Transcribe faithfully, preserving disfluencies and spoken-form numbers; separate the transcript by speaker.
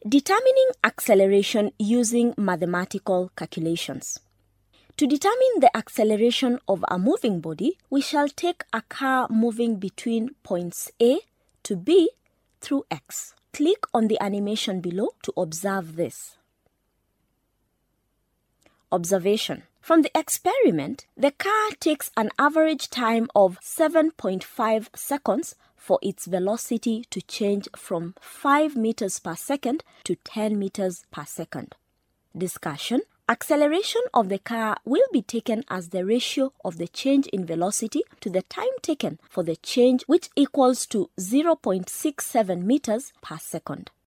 Speaker 1: Determining acceleration using mathematical calculations. To determine the acceleration of a moving body, we shall take a car moving between points A to B through X. Click on the animation below to observe this. Observation. From the experiment, the car takes an average time of seven point five seconds for its velocity to change from five meters per second to ten meters per second. Discussion. Acceleration of the car will be taken as the ratio of the change in velocity to the time taken for the change, which equals to zero point six seven meters per second.